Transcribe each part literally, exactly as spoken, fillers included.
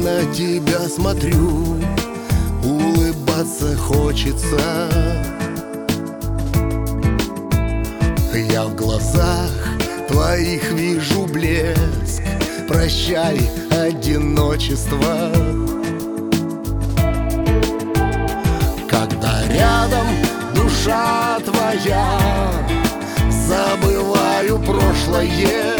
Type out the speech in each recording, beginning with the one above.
на тебя смотрю, улыбаться хочется. Я в глазах твоих вижу блеск. Прощай, одиночество. Когда рядом душа твоя, забываю прошлое.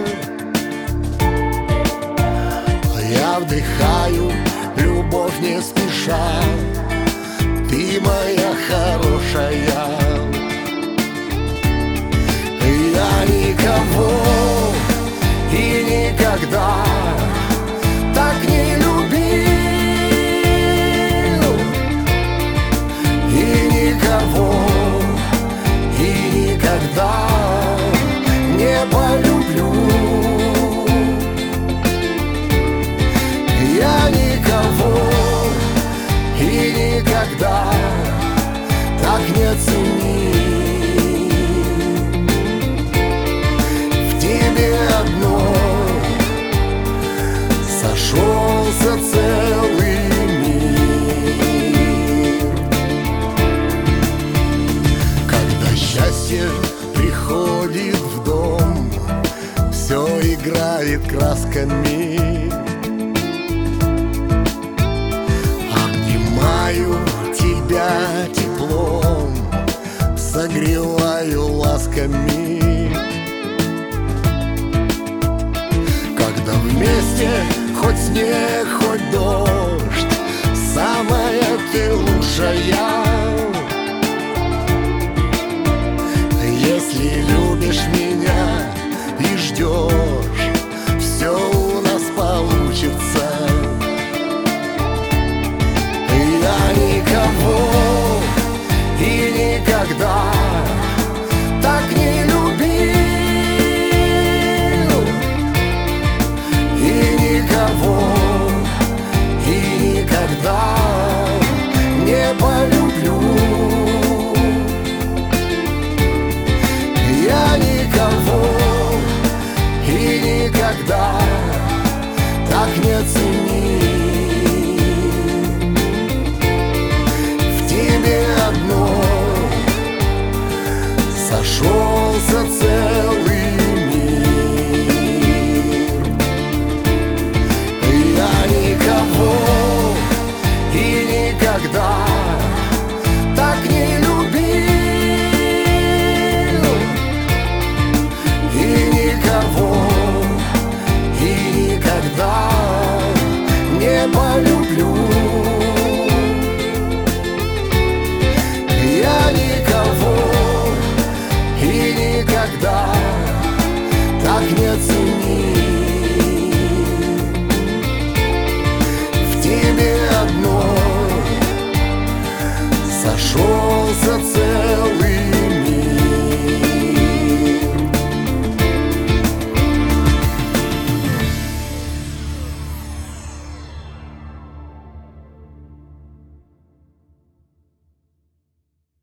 Я вдыхаю любовь не спеша. Ты моя хорошая. Я никого и никогда так не любил, и никого и никогда не полюблю. Я никого и никогда так не ценил. В тебе одной сошелся целый мир. Когда счастье приходит в дом, все играет красками. Обнимаю тебя теплом, согреваю ласками. Когда вместе хоть снег, хоть дождь, самая ты лучшая. Если любишь меня и ждешь, все у нас получится. Я никого и никогда